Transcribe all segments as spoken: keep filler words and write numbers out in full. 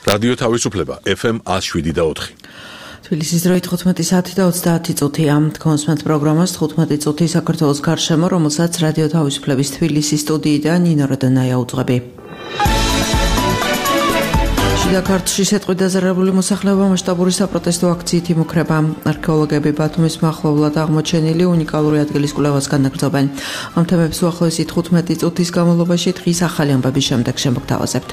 რადიო თავისუფლება ეფ ემ one oh seven და four. თბილისის დროით თხუთმეტი საათი და ოცდაათი წუთია. თქვენს პროგრამას თხუთმეტი წუთი საქართველოს გარშემო, რომელსაც რადიო თავისუფლების თბილისის სტუდიიდან ნინო როდანაია უძღვები. შიდა ქართლში სეტყვით დაზარალებული მოსახლეობა მასშტაბური საპროტესტო აქციით იმუქრება. არქეოლოგები ბათუმის მახლობლად აღმოჩენილი უნიკალური ადგილის კვლევას განაგრძობენ. ამ თემებს უახლოესი თხუთმეტი წუთის განმავლობაში დღის ახალი ამბების შემდეგ შემოგთავაზებთ.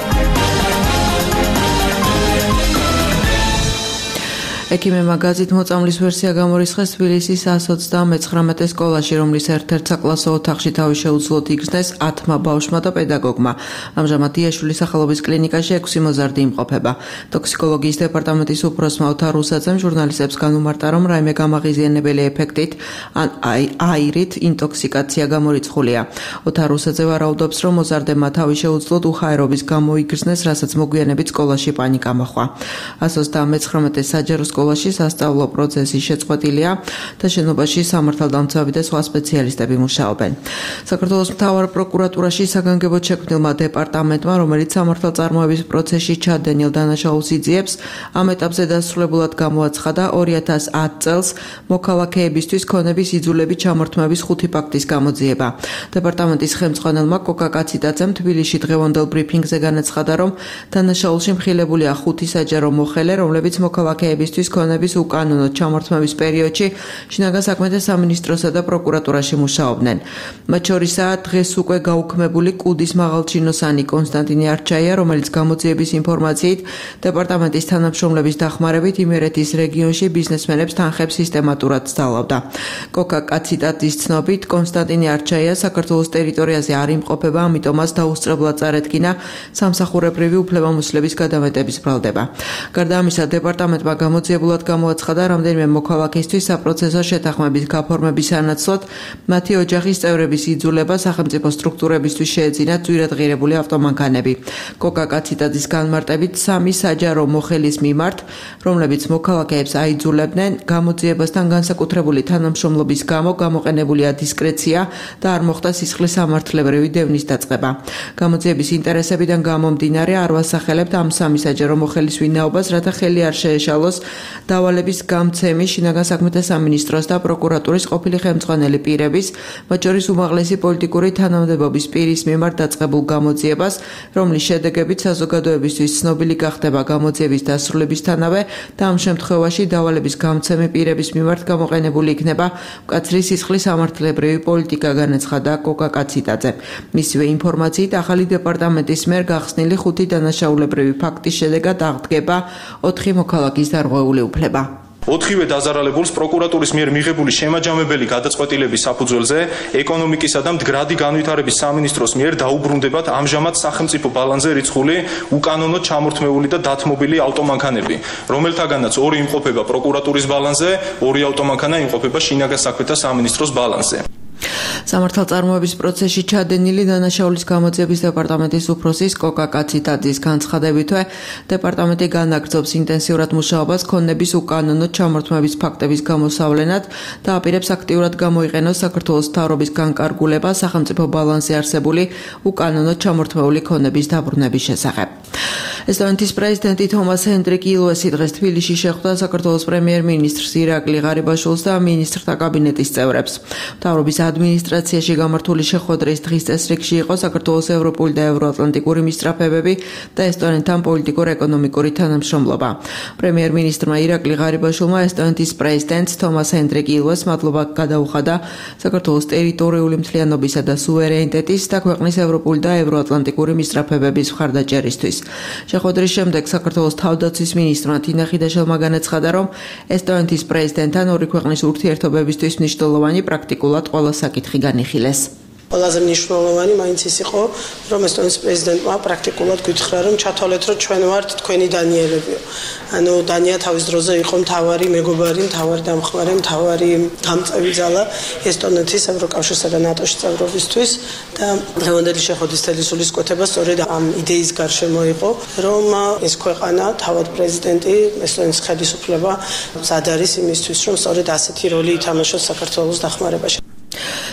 ექიმებმა გაზით მოწამვლის ვერსია გამორიცხეს თბილისის one ოცდამეცხრამეტე სკოლაში, რომლის ერთ-ერთ საკლასო ოთახში თავი შეუძლოდ იგრძნეს ათმა ბავშვმა და პედაგოგმა. ამჟამად დიაშვილის სახელობის კლინიკაში ექვსი მოზარდი იმყოფება. ტოქსიკოლოგიის დეპარტამენტის უფროსმა ოთარ რუსაძემ ჟურნალისტებს განუმარტა, რომ რაიმე გამაღიზიანებელი ეფექტით ან აირით ინტოქსიკაცია გამორიცხულია. ოთარ რუსაძე ვარაუდობს, რომ მოზარდებმა თავი შეუძლოდ უხაერობის გამო იგრძნეს, რასაც მოგვიანებით სკოლაში პანიკა მოჰყვა. one ოცდამეცხრამეტე საჯარო სკოლაში სასწავლო პროცესი შეწყვეტილია და შენობაში სამართალდამცავი და სხვა სპეციალისტები მუშაობენ. საქართველოს მთავარ პროკურატურაში საგანგებოდ შექმნილმა დეპარტამენტმა, რომელიც სამართალწარმოების პროცესში ჩადენილ დანაშაულს იძიებს, ამ ეტაპზე დასრულებულად გამოაცხადა ორი ათას ათ წელს მოქალაქეებისთვის ქონების იძულებით ჩამორთმევის ხუთი ფაქტის გამოძიება. დეპარტამენტის ხელმძღვანელმა კოკა კაციტაძემ თბილისში დღევანდელ ბრიფინგზე განაცხადა, რომ დანაშაულში მხილებულია ხუთი საჯარო მოხელე, რომლებიც მოქალაქეებისთვის ქონების უკანონო ჩამორთმევის პერიოდში შინაგან საქმეთა სამინისტროსა და პროკურატურაში მუშაობდნენ. მათ შორისაა დღეს უკვე გაუქმებული კუდის მაღალჩინოსანი კონსტანტინე არჩაია, რომელიც გამოძიების ინფორმაციით დეპარტამენტის თანამშრომლების დახმარებით იმერეთის რეგიონში ბიზნესმენებს თანხებს სისტემატურად სდალავდა. კოკა კაციტაძის ცნობით, კონსტანტინე არჩაია საქართველოს ტერიტორიაზე არ იმყოფება, ამიტომაც დაუსწრებლად წარედგინა სამსახურებრივი უფლებამოსილების გადამეტების ბრალდება. გარდა ამისა, დეპარტამენტმა გამოძიებულად გამოაცხადა, რამდენიმე მოქალაქისთვის საპროცესო შეთანხმების გაფორმების სანაცვლოდ მათი ოჯახის წევრების იძულება სახელმწიფო სტრუქტურებისთვის შეეძინათ ძვირადღირებული ავტომანქანები. კოკა კაციტაძის განმარტებით, სამი საჯარო მოხელის მიმართ, რომლებიც მოქალაქეებს აიძულებდნენ, გამოძიებასთან განსაკუთრებული თანამშრომლობის გამო გამოყენებულია დისკრეცია და არ მოხდა სისხლის სამართლებრივი დევნის დაწყება. გამოძიების ინტერესებიდან გამომდინარე არ ვასახელებთ ამ სამი საჯარო მოხელის ვინაობას, რათა ხელი არ შეეშალოს დავალების გამცემი შინაგან საქმეთა სამინისტროს და პროკურატურის ყოფილი ხელმძღვანელი პირების, მათ შორის უმაღლესი პოლიტიკური თანამდებობის პირის მიმართ დაწყებულ გამოძიებას, რომლის შედეგებით საზოგადოებისთვის ცნობილი გახდება გამოძიების დასრულებისთანავე და ამ შემთხვევაში დავალების გამცემი პირების მიმართ გამოყენებული იქნება მკაცრი სისხლის სამართლებრივი პოლიტიკა, განაცხადა კოკა კაციტაძე. მისივე ინფორმაციით, ახალი დეპარტამენტის მიერ გახსნილი ხუთი დანაშაულებრივი ფაქტის შედეგად აღდგება ოთხი მოქალაქის დარღვეული უფლება. ოთხივე დაზარალებულს პროკურატურის მიერ მიღებული შემაჯამებელი გადაწყვეტილების საფუძველზე ეკონომიკისა და მდგრადი განვითარების სამინისტროს მიერ დაუბრუნდებათ ამჟამად სახელმწიფო ბალანსზე რიცხული უკანონოდ ჩამორთმეული და დათმობილი ავტომანქანები, რომელთაგანაც ორი იმყოფება პროკურატურის ბალანსზე, ორი ავტომანქანა იმყოფება შინაგან საქმეთა სამინისტროს ბალანსზე. სამართალწარმოების პროცესში ჩადენილი დანაშაულის გამოძიების დეპარტამენტის უფროსის კოკა კაციტაძის განცხადებითვე, დეპარტამენტი განაგრძობს ინტენსიურად მუშაობას ქონების უკანონო ჩამორთმევის ფაქტების გამოსავლენად და აპირებს აქტიურად გამოიყენოს საქართველოს მთავრობის განკარგულება სახელმწიფო ბალანსზე არსებული უკანონო ჩამორთმეული ქონების დაბრუნების შესახებ. ესტონეთის პრეზიდენტი თომას ჰენდრიკ ილვესი დღეს თბილისში შეხვდა საქართველოს პრემიერ-მინისტრს ირაკლი ღარიბაშვილს და მინისტრთა კაბინეტის წევრებს. მთავრობის ადმინისტრაციაში გამართული შეხვედრის დღის წესრიგში იყო საქართველოს ევროპული და ევროატლანტიკური მისწრაფებები და ესტონეთთან პოლიტიკურ-ეკონომიკური თანამშრომლობა. პრემიერ-მინისტრმა ირაკლი ღარიბაშვილმა ესტონეთის პრეზიდენტს თომას ჰენდრიკ ილვესს მადლობა გადაუხადა საქართველოს ტერიტორიული მთლიანობისა და სუვერენიტეტის და ქვეყნის ევროპული და ევროატლანტიკური მისწრაფებების მხარდაჭერისთვის. შეხვედრის შემდეგ საქართველოს თავდაცვის მინისტრმა თინა ხიდაშელმა განაცხადა, რომ ესტონეთის პრეზიდენტთან ორი ქვეყნის ურთიერთობებისთვის მნიშვნელოვანი პრაქტიკულად ყველა საკითხი განიხილეს. ყველაზე მნიშვნელოვანი მაინც ის იყო, რომ ესტონეთის პრეზიდენტმა პრაქტიკულად გითხრა, რომ ჩათვალეთ, რომ ჩვენ ვართ თქვენი დანიელებიო. ანუ დანია თავის დროზე იყო მთავარი მეგობარი, მთავარი დამხმარე, მთავარი გამწევი ძალა ესტონეთის ევროკავშირსა და ნატოში წევრობისთვის და დღევანდელი შეხვედრის თელისულის კვეთება სწორედ ამ იდეის გარშემო იყო, რომ ეს ქვეყანა, თავად პრეზიდენტი, ესტონეთის ხელისუფლება მზად არის იმისთვის, რომ სწორედ ასეთი როლი ითამაშოს საქართველოს დახმარებაში.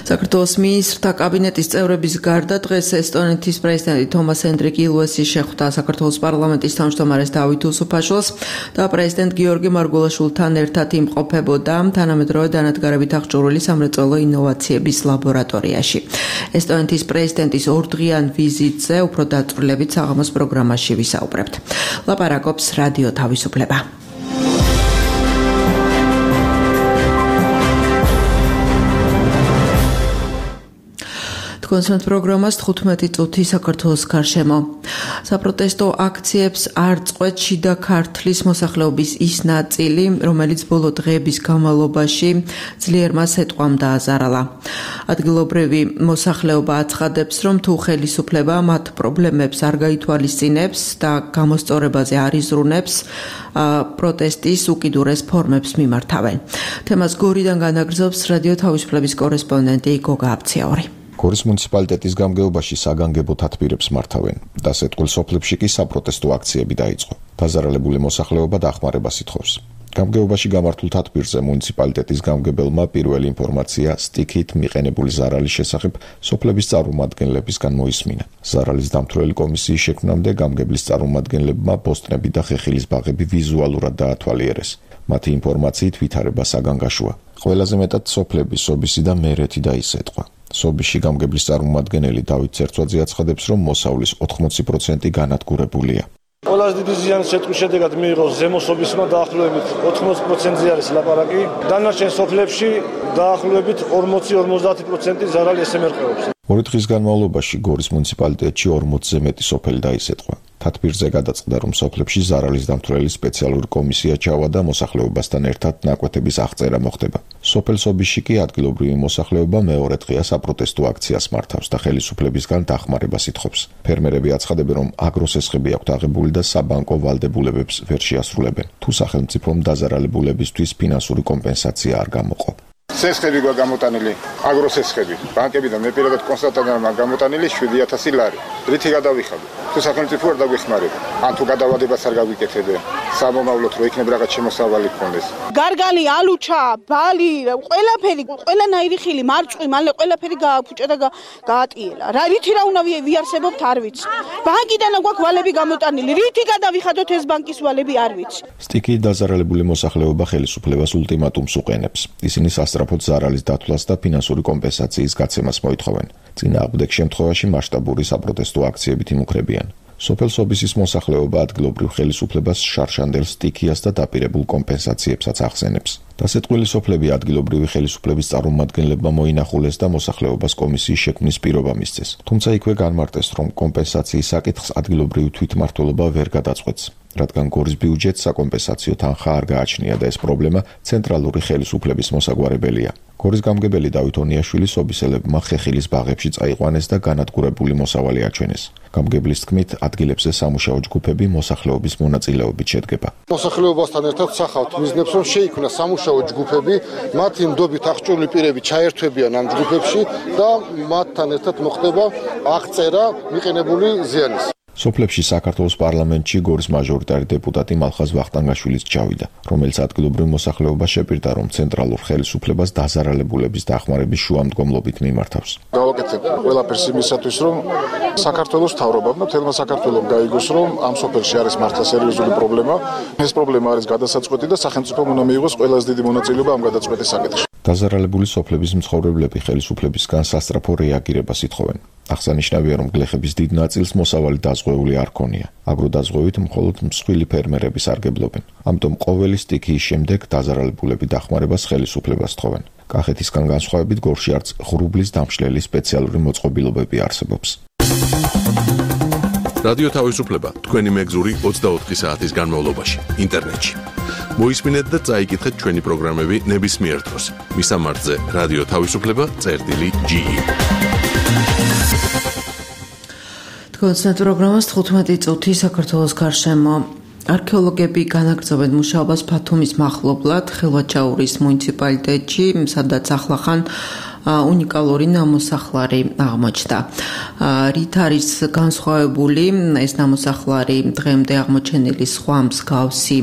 საქართველოს მინისტრთა კაბინეტის წევრების გარდა დღეს ესტონეთის პრეზიდენტი თომას ჰენდრიკ ილუესი შეხვდა საქართველოს პარლამენტის თავმჯდომარეს დავით უსუფაშვილს და პრეზიდენტ გიორგი მარგულაშვილთან ერთად იმყოფებოდა თანამედროვე დანადგარებით აღჭურვილი სამრეწველო ინოვაციების ლაბორატორიაში. ესტონეთის პრეზიდენტის ორდღიან ვიზიტზე უფრო დაწვრილებით საღამოს პროგრამაში ვისაუბრებთ. ლაპარაკობს რადიო თავისუფლება. კონსერტ პროგრამას თხუთმეტი წუთი საქართველოს გარშემო. საპროტესტო აქციებს არ წყვეტ შიდა ქართლის მოსახლეობის ის ნაწილი, რომელიც ბოლო დღეების განმავლობაში ძლიერმა სეტყვამ დააზარალა. ადგილობრივი მოსახლეობა აცხადებს, რომ თუ ხელისუფლება მათ პრობლემებს არ გაითვალისწინებს და გამოსწორებაზე არ იზრუნებს, პროტესტის უკიდურეს ფორმებს მიმართავენ. თემას გორიდან განაგრძობს რადიო თავისუფლების კორესპონდენტი გოგა აბციაური. გორის მუნიციპალიტეტის გამგეობაში საგანგებო თათბირებს მართავენ. დასეტყვილ სოფლებში კი საპროტესტო აქციები დაიწყო. დაზარალებული მოსახლეობა დახმარებას ითხოვს. გამგეობაში გამართულ თათბირზე მუნიციპალიტეტის გამგებელმა პირველი ინფორმაცია სტიქით მიყენებული ზარალის შესახებ სოფლების წარმომადგენლებისგან მოისმინა. ზარალის დამთვრელი კომისიის შექმნამდე გამგებლის წარმომადგენლებმა პოსტნები და ხეხილის ბაღები ვიზუალურად დაათვალიერეს. მათი ინფორმაციით ვითარება საგანგაშოა. ყველაზე მეტად სოფლების სობისი და მერეთი დაისეტყვა. სობიში გამგებლის წარმომადგენელი დავით ცერცვაძე აცხადებს, რომ მოსავლის ოთხმოცი პროცენტი განადგურებულია. ყველაზე დიდი ზიანის შეტყვის შედეგად მიიღო ზემო სობისმა დაახლოებით ოთხმოცი პროცენტი არის ლაპარაკი. დანარჩენ სოფლებში დაახლოებით ორმოცი ორმოცდაათი პროცენტი ზარალი ესემერყეობს. ორი დღის განმავლობაში გორის მუნიციპალიტეტში ორმოცზე მეტი სოფელი დაისეტყვა. თათბირზე გადაწყდა, რომ სოფლებში ზარალის დამთვრელი სპეციალური კომისია ჩავა და მოსახლეობასთან ერთად ნაკვეთების აღწერა მოხდება. სოფელ სობიში კი ადგილობრივი მოსახლეობა მეორე დღეა საპროტესტო აქციას მართავს და ხელისუფლებისგან დახმარებას ითხოვს. ფერმერები აცხადებენ, რომ აგროსესხები აქვთ აღებული და საბანკო ვალდებულებებს ვერ შეასრულებენ. თუ სახელმწიფომ დაზარალებულებისთვის ფინანსური კომპენსაცია არ გამოყო. სესხები გვაქვს გამოტანილი, აგროსესხები. ბანკებიდან მე პირადად კონსტატანტად მაგ გამოტანილი შვიდი ათასი ლარი. რითი გადავიხადო? თუ სახელმწიფო არ დაგვეხმარება, ან თუ გადავადებას არ გავიკეთებენ, სამომავლოდ რო იქნებ რაღაც შემოსავალი გქონდეს. გარგალი, ალუჩა, ბალი, ყველაფერი, ყველანაირი ხილი, მარწყვი, მალე ყველაფერი გააფუჭა და გაატიელა. რა რითი რა უნდა ვიარსებობთ არ ვიცი. ბანკიდან გვაქვს ვალები გამოტანილი. რითი გადავიხადოთ ეს ბანკის ვალები არ ვიცი. სტიქით დაზარალებული მოსახლეობა ხელისუფლებას ულტიმატუმს უყენებს. ისინი სასწრაფოდ ზარალის დათვლას და ფინანსური კომპენსაციის გაცემას მოითხოვენ. წინააღმდეგ შემთხვევაში მასშტაბური საპროტესტო აქციებით იმუქრებიან. სოფელ სობისის მოსახლეობა ადგილობრივ ხელისუფლებას შარშანდელ სტიქიას და დაპირებულ კომპენსაციებსაც ახსენებს. დასეტყვილი სოფლები ადგილობრივი ხელისუფლების წარმომადგენლებმა მოინახულეს და მოსახლეობას კომისიის შექმნის პირობა მისცეს. თუმცა იქვე განმარტეს, რომ კომპენსაციის საკითხს ადგილობრივი თვითმმართველობა ვერ გადაწყვეტს, რადგან გორის ბიუჯეტს საკომპენსაციო თანხა არ გააჩნია და ეს პრობლემა ცენტრალური ხელისუფლების მოსაგვარებელია. გორის გამგებელი დავით ონიაშვილი სობისელებმა ხეხილის ბაღებში წაიყვანეს და განადგურებული მოსავალი აჩვენეს. გამგებლის თქმით, ადგილებზე სამუშაო ჯგუფები მოსახლეობის მონაწილეობით შედგება. მოსახლეობასთან ერთად სახავთ მიზნებს, რომ შეიქმნა სამუშაო ჯგუფები, მათი ნდობით აღჭურვილი პირები ჩაერთვებიან ამ ჯგუფებში და მათთან ერთად მოხდება აღწერა მიყენებული ზიანის. სოფლებში საქართველოს პარლამენტში გორის მაჟორიტარი დეპუტატი მალხაზ ვახტანგაშვილიც ჩავიდა, რომელიც ადგილობრივ მოსახლეობას შეპირდა, რომ ცენტრალურ ხელისუფლებას დაზარალებულების დახმარების შუამდგომლობით მიმართავს. გავაკეთებ ყველაფერს იმისათვის, რომ საქართველოს მთავრობამ და მთელმა საქართველომ გაიგოს, რომ ამ სოფელში არის მართლა სერიოზული პრობლემა. ეს პრობლემა არის გადასაწყვეტი და სახელმწიფომ უნდა მიიღოს ყველაზე დიდი მონაწილეობა ამ გადაწყვეტის საკითხში. დაზარალებული სოფლების მცხოვრებლები ხელისუფლებისგან სასწრაფო რეაგირებას ითხოვენ. აღსანიშნავია, რომ გლეხების დიდ ნაწილს მოსავალი დაზღვეული არ ქონია. აგროდაზღვევით მხოლოდ მსხვილი ფერმერები სარგებლობენ. ამიტომ ყოველი სტიქიის შემდეგ დაზარალებულები დახმარებას ხელისუფლებას თხოვენ. კახეთისგან განსხვავებით გორში არც ღრუბლის დამშლელი სპეციალური მოწყობილობები არსებობს. რადიო თავისუფლება თქვენი მეგზური ოცდაოთხი საათის განმავლობაში ინტერნეტში. მოისმინეთ და წაიკითხეთ ჩვენი პროგრამები ნებისმიერ დროს. მისამართზე რადიო თავისუფლება წერტილი ჯი ი. კონსერტ პროგრამას თხუთმეტი წუთი საქართველოს გარშემო. არქეოლოგები განაგრძობენ მუშაობას ბათუმის მახლობლად ხელვაჩაურის მუნიციპალიტეტში, სადაც ახლახან უნიკალური ნამოსახლარი აღმოჩნდა. რით არის განსხვავებული ეს ნამოსახლარი დღემდე აღმოჩენილი სხვა მსგავსი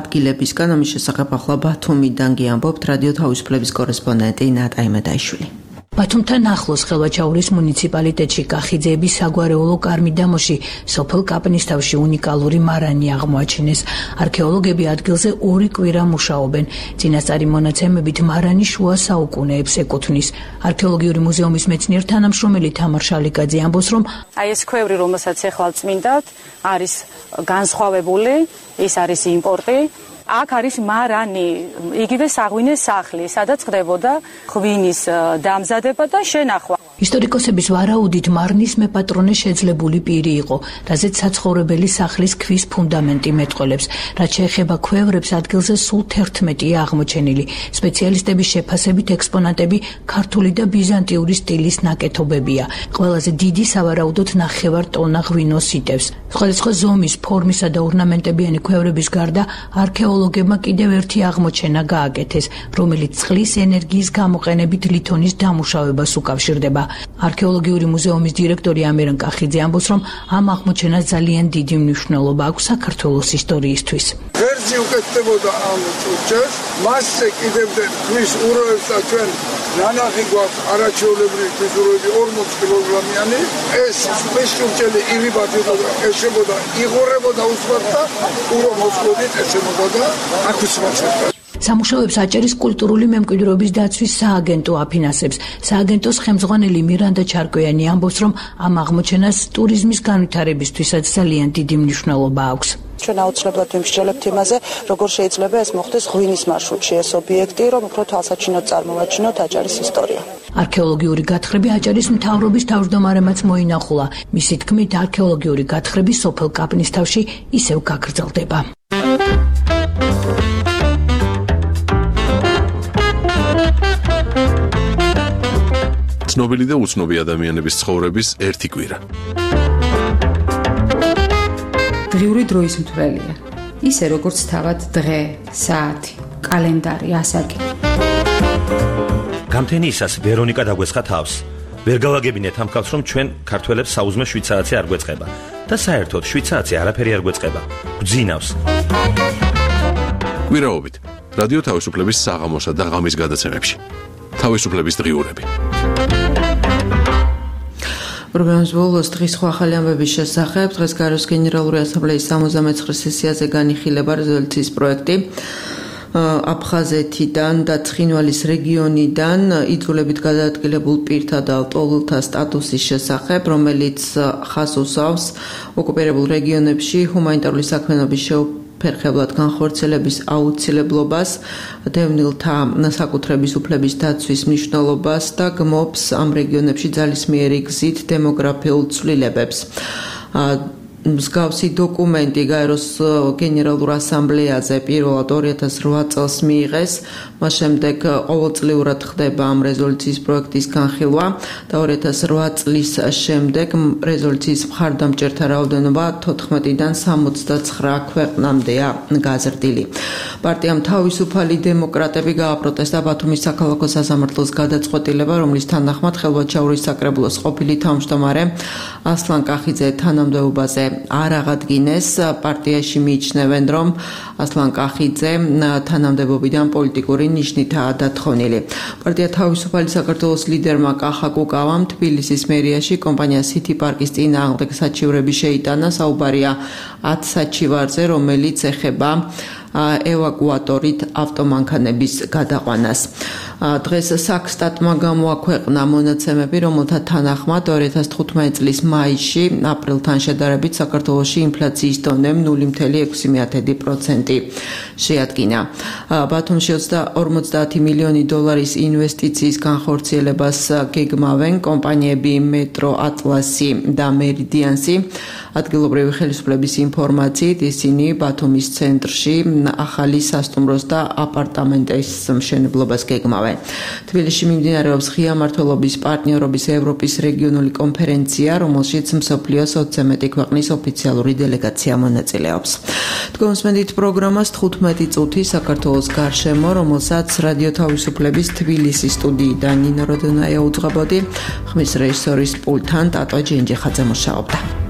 ადგილებისგან? ამის შესახებ ახლა ბათუმიდან გიამბობთ რადიო თავისუფლების კორესპონდენტი ნატა იმედაიშვილი. ბათუმთან ახლოს ხელვაჩაურის მუნიციპალიტეტში კახიძეების საგვარეულო კარ-მიდამოში სოფელ კაპნისთავში უნიკალური მარანი აღმოაჩინეს. არქეოლოგები ადგილზე ორი კვირა მუშაობენ. წინასწარი მონაცემებით მარანი შუა საუკუნეებს ეკუთვნის. არქეოლოგიური მუზეუმის მეცნიერ თანამშრომელი თამარ შალიკაძე ამბობს, რომ აი ეს ქვევრი, რომელსაც ახლა წმინდათ, არის განსხვავებული, ის არის იმპორტი. აქ არის მარანი, იგივე საღვინეს სახლი, სადაც ხდებოდა ღვინის დამზადება და შენახვა. ისტორიკოსების ვარაუდით მარნის მეპატრონე შეძლებული პირი იყო, რაზეც საცხოვრებელი სახლის ქვის ფუნდამენტი მეტყველებს. რაც შეეხება ქვევრებს, ადგილზე სულ თერთმეტია აღმოჩენილი. სპეციალისტების შეფასებით ექსპონატები ქართული და ბიზანტიური სტილის ნაკეთობებია. ყველაზე დიდი სავარაუდოდ ნახევარ ტონა ღვინოს იტევს. სხვადასხვა ზომის, ფორმისა და ორნამენტებიანი ქვევრების გარდა არქეოლოგებმა კიდევ ერთი აღმოჩენა გააკეთეს, რომელიც წყლის ენერგიის გამოყენებით ლითონის დამუშავებას უკავშირდება. არქეოლოგიური მუზეუმის დირექტორი ამირან კახიძე ამბობს, რომ ამ აღმოჩენას ძალიან დიდი მნიშვნელობა აქვს საქართველოს ისტორიისთვის. ვერსი უკეთდებოდა ამ წუთს, მასზე კიდევდე ქვის უროებს და ჩვენ ნანახი გვაქვს არაჩვეულებრივი ქვის უროები ორმოც კილოგრამიანი. ეს ქვის სულჭელი ირიბადებოდა, ეშებოდა, იღურებოდა უსმართ და ურო მოსვლოდით ეშებოდა და აქ უსმართ. სამუშაოებს აჭარის კულტურული მემკვიდრეობის დაცვის სააგენტო აფინანსებს. სააგენტოს ხელმძღვანელი მირანდა ჩარკვიანი ამბობს, რომ ამ აღმოჩენას ტურიზმის განვითარებისთვისაც ძალიან დიდი მნიშვნელობა აქვს. ჩვენ აუცილებლად ვიმსჯელებთ იმაზე, როგორ შეიძლება ეს მოხდეს ღვინის მარშრუტში ეს ობიექტი, რომ უფრო თვალსაჩინოდ წარმოვაჩინოთ აჭარის ისტორია. არქეოლოგიური გათხრები აჭარის მთავრობის თავმჯდომარემაც მოინახულა. მისი თქმით, არქეოლოგიური გათხრები სოფელ კაპნისთავში ისევ გაგრძელდება. ცნობილი და უცნობი ადამიანების ცხოვრების ერთი კვირა. დღიური დროის მთვრელია. ისე როგორც თავად დღე, საათი, კალენდარი, ასაკი. გამთენიისას ვერონიკა დაგვესხა თავს. ვერ გავაგებინეთ ამ ხალხს, რომ ჩვენ ქართველებს საუზმე შვიდ საათი არ გვეწყება და საერთოდ შვიდ საათი არაფერი არ გვეწყება. გვძინავს. კვირაობით რადიო თავისუფლების საღამოსა და ღამის გადაცემებში. თავისუფლების დღიურები. პროგრამის ბოლოს დღის სხვა ახალი ამბების შესახებ დღეს გაეროს გენერალური ასამბლეის სამოცდამეცხრე სესიაზე განიხილება რეზოლუციის პროექტი აფხაზეთიდან და ცხინვალის რეგიონიდან იძულებით გადაადგილებულ პირთა და ლტოლვილთა სტატუსის შესახებ, რომელიც ხაზს უსვამს ოკუპირებულ რეგიონებში ჰუმანიტარული საქმიანობის შეუფერხებლად განხორციელების აუცილებლობას, დევნილთა საკუთრების უფლების დაცვის მნიშვნელობას და გმობს ამ რეგიონებში ძალისმიერი გზით დემოგრაფიულ ცვლილებებს. მსგავსი დოკუმენტი გაეროს გენერალურ ასამბლეაზე პირველად ორი ათას რვა წელს მიიღეს, მას შემდეგ ყოველწლიურად ხდება ამ რეზოლუციის პროექტის განხილვა და ორი ათას რვა წლის შემდეგ რეზოლუციის მხარდამჭერთა რაოდენობა თოთხმეტიდან სამოცდაცხრა ქვეყნამდეა გაზრდილი. პარტიამ თავისუფალი დემოკრატები გააპროტესტა ბათუმის საქალაქო სასამართლოს გადაწყვეტილება, რომლის თანახმად ხელვაჩაურის საკრებულოს ყოფილი თავმჯდომარე ასლან კახიძე თანამდებობაზე არ აღადგინეს. პარტიაში მიიჩნევენ, რომ ასლან კახიძე თანამდებობიდან პოლიტიკური ნიშნითაა დათხოვნილი. პარტია თავისუფალი საქართველოს ლიდერმა კახა კუკავამ თბილისის მერიაში კომპანია City Park-ის წინააღმდეგ საჩივრები შეიტანა. საუბარია ათ საჩივარზე, რომელიც ეხება ევაკუატორით ავტომანქანების გადაყვანას. დღეს საქსტატმა გამოაქვეყნა მონაცემები, რომელთა თანახმად ორი ათას თხუთმეტი წლის მაისში აპრილთან შედარებით საქართველოში ინფლაციის დონე ნული მცდარი ექვსი პროცენტი შეადგინა. ბათუმში ორმოცდაათი მილიონი დოლარის ინვესტიციის განხორციელებას გეგმავენ კომპანიები მეტრო ატლასი და მერიდიანსი. ადგილობრივი ხელისუფლების ინფორმაციით ისინი ბათუმის ცენტრში ახალი სასტუმროს და აპარტამენტის მშენებლობას გეგმავენ. თბილისში მიმდინარეობს ღია მმართველობის პარტნიორობის ევროპის რეგიონული კონფერენცია, რომელშიც მსოფლიოს ოცდაათი მეტი ქვეყნის ოფიციალური დელეგაცია მონაწილეობს. თქვენსმენდით პროგრამას თხუთმეტი წუთი საქართველოს გარშემო, რომელსაც რადიო თავისუფლების თბილისის სტუდიიდან ნინო როდონაია უძღვებოდი, ხმის რეჟისორის პულტთან ტატო ჯენჯიხაძე მუშაობდა.